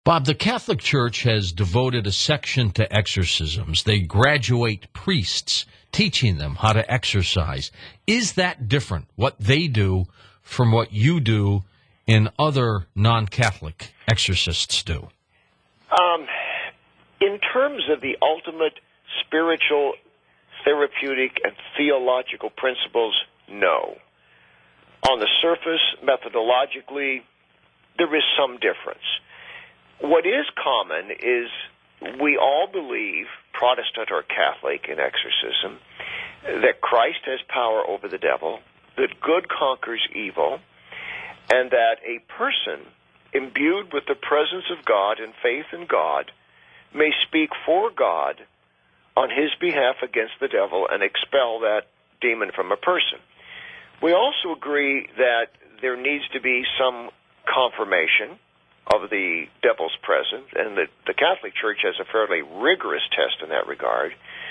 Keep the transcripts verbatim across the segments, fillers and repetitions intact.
Bob, the Catholic Church has devoted a section to exorcisms. They graduate priests, teaching them how to exorcise. Is that different, what they do, from what you do and other non-Catholic exorcists do? Um, in terms of the ultimate spiritual, therapeutic, and theological principles, no. On the surface, methodologically, there is some difference. What is common is we all believe, Protestant or Catholic, in exorcism, that Christ has power over the devil, that good conquers evil, and that a person imbued with the presence of God and faith in God may speak for God on his behalf against the devil and expel that demon from a person. We also agree that there needs to be some confirmation of the devil's presence, and that the Catholic Church has a fairly rigorous test in that regard.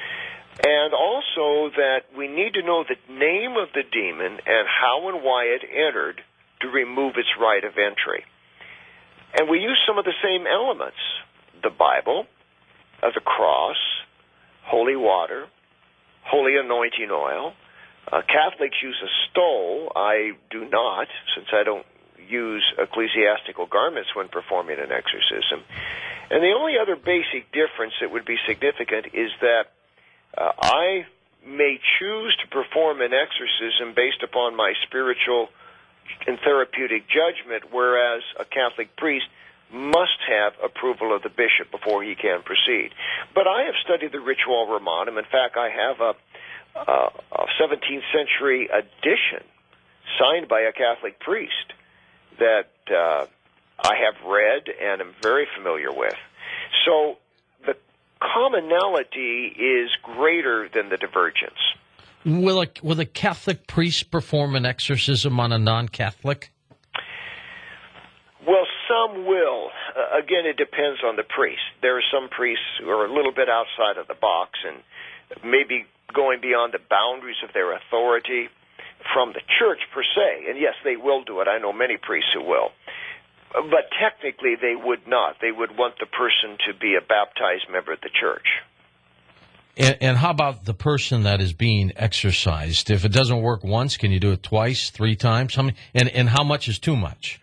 And also that we need to know the name of the demon and how and why it entered to remove its right of entry. And we use some of the same elements: the Bible, uh, the cross, holy water, holy anointing oil. Uh, Catholics use a stole. I do not, since I don't use ecclesiastical garments when performing an exorcism. And the only other basic difference that would be significant is that uh, I may choose to perform an exorcism based upon my spiritual and therapeutic judgment, whereas a Catholic priest must have approval of the bishop before he can proceed. But I have studied the Ritual Romanum. In fact, I have a, a, a seventeenth century edition signed by a Catholic priest that uh, I have read and am very familiar with. So the commonality is greater than the divergence. Will a, will a Catholic priest perform an exorcism on a non-Catholic? Well, some will. Uh, again, it depends on the priest. There are some priests who are a little bit outside of the box and maybe going beyond the boundaries of their authority from the church per se. And yes, they will do it. I know many priests who will. But technically, they would not. They would want the person to be a baptized member of the church. And, and how about the person that is being exorcised? If it doesn't work once, can you do it twice, three times? How many, and, and how much is too much?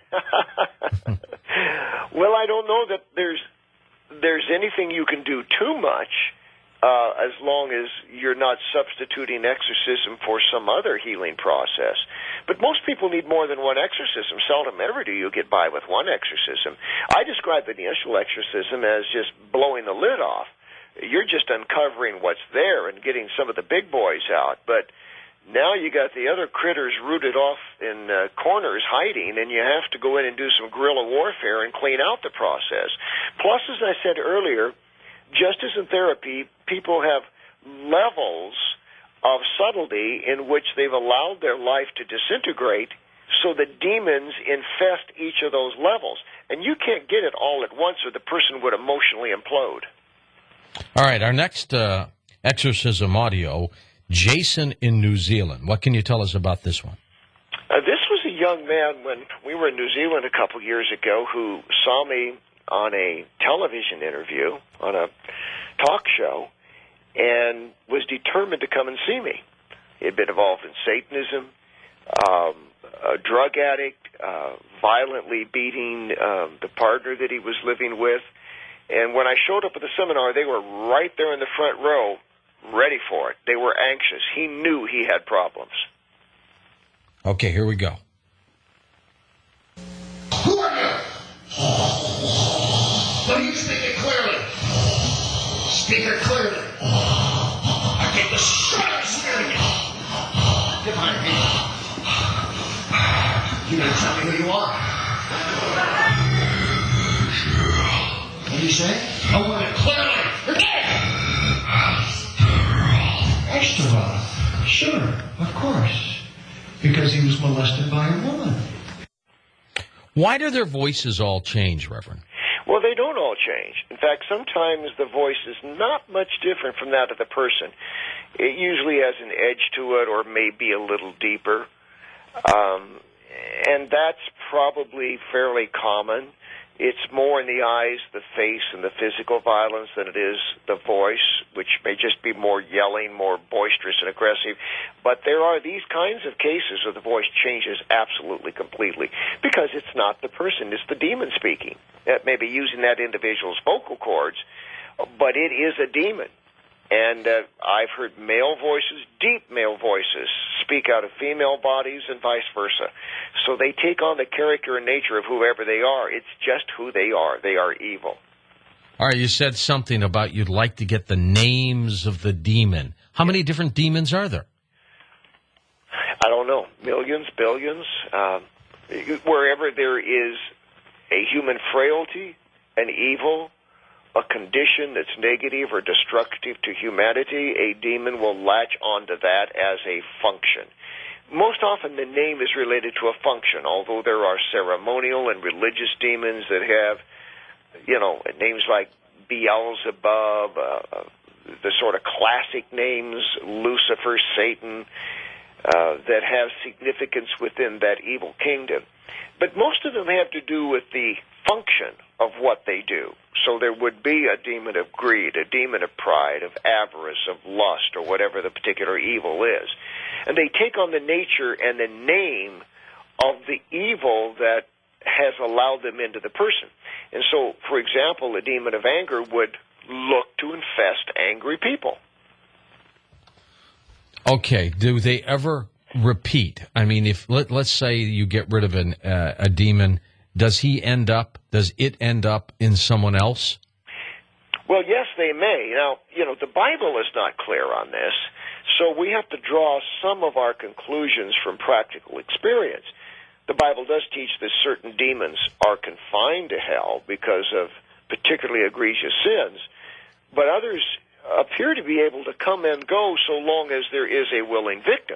Well, I don't know that there's there's anything you can do too much, uh, as long as you're not substituting exorcism for some other healing process. But most people need more than one exorcism. Seldom ever do you get by with one exorcism. I describe the initial exorcism as just blowing the lid off. You're just uncovering what's there and getting some of the big boys out. But now you got the other critters rooted off in uh, corners hiding, and you have to go in and do some guerrilla warfare and clean out the process. Plus, as I said earlier, just as in therapy, people have levels of subtlety in which they've allowed their life to disintegrate, so the demons infest each of those levels. And you can't get it all at once, or the person would emotionally implode. All right, our next uh, exorcism audio, Jason in New Zealand. What can you tell us about this one? Uh, this was a young man when we were in New Zealand a couple years ago who saw me on a television interview, on a talk show, and was determined to come and see me. He had been involved in Satanism, um, a drug addict, uh, violently beating um, the partner that he was living with. And when I showed up at the seminar, they were right there in the front row, ready for it. They were anxious. He knew he had problems. Okay, here we go. Who are you? Will you speak it clearly? Speak it clearly. I get the shit out of you. Get behind me. You gotta tell me who you are. What do you say? I want it clearly. Ashtaroth. Sure, of course. Because he was molested by a woman. Why do their voices all change, Reverend? Well, they don't all change. In fact, sometimes the voice is not much different from that of the person. It usually has an edge to it or maybe a little deeper. Um, and that's probably fairly common. It's more in the eyes, the face, and the physical violence than it is the voice, which may just be more yelling, more boisterous and aggressive. But there are these kinds of cases where the voice changes absolutely completely because it's not the person, it's the demon speaking. It may be using that individual's vocal cords, but it is a demon. And uh, I've heard male voices, deep male voices, speak out of female bodies and vice versa. So they take on the character and nature of whoever they are. It's just who they are. They are evil. All right, you said something about you'd like to get the names of the demon. How many different demons are there? I don't know. Millions, billions. Um, wherever there is a human frailty, an evil, a condition that's negative or destructive to humanity, a demon will latch onto that as a function. Most often the name is related to a function, although there are ceremonial and religious demons that have, you know, names like Beelzebub, uh, the sort of classic names, Lucifer, Satan, uh, that have significance within that evil kingdom. But most of them have to do with the function of what they do. So there would be a demon of greed, a demon of pride, of avarice, of lust, or whatever the particular evil is. And they take on the nature and the name of the evil that has allowed them into the person. And so, for example, a demon of anger would look to infest angry people. Okay, do they ever repeat? I mean, if let, let's say you get rid of an, uh, a demon, does he end up, does it end up in someone else? Well, yes, they may. Now, you know, the Bible is not clear on this, so we have to draw some of our conclusions from practical experience. The Bible does teach that certain demons are confined to hell because of particularly egregious sins, but others appear to be able to come and go so long as there is a willing victim.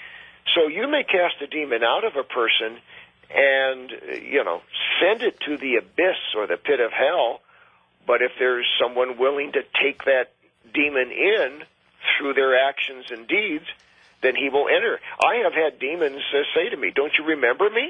So you may cast a demon out of a person and, you know, send it to the abyss or the pit of hell, but if there's someone willing to take that demon in through their actions and deeds, then he will enter. I have had demons uh, say to me, "Don't you remember me?"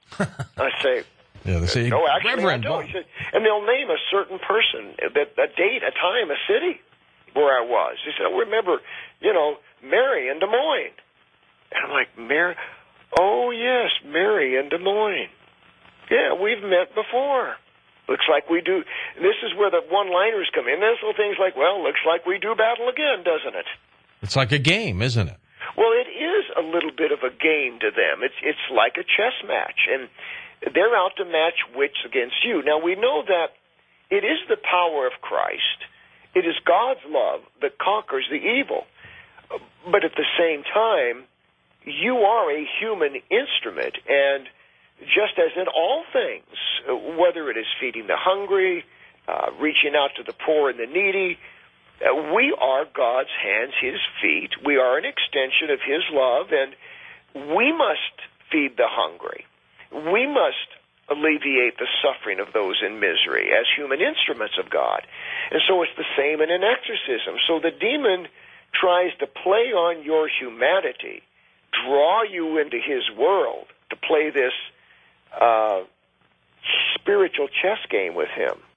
I say, yeah, they say, "No, actually Reverend, I don't." He said, and they'll name a certain person, a date, a time, a city where I was. He said, "I remember, you know, Mary in Des Moines." And I'm like, "Mary? Oh, yes, Mary in Des Moines. Yeah, we've met before. Looks like we do." This is where the one-liners come in. There's little things like, "Well, looks like we do battle again, doesn't it?" It's like a game, isn't it? Well, it is a little bit of a game to them. It's it's like a chess match, and they're out to match wits against you. Now, we know that it is the power of Christ. It is God's love that conquers the evil. But at the same time, you are a human instrument, and just as in all things, whether it is feeding the hungry, uh, reaching out to the poor and the needy, uh, we are God's hands, His feet. We are an extension of His love, and we must feed the hungry. We must alleviate the suffering of those in misery as human instruments of God. And so it's the same in an exorcism. So the demon tries to play on your humanity, draw you into his world, to play this uh, spiritual chess game with him.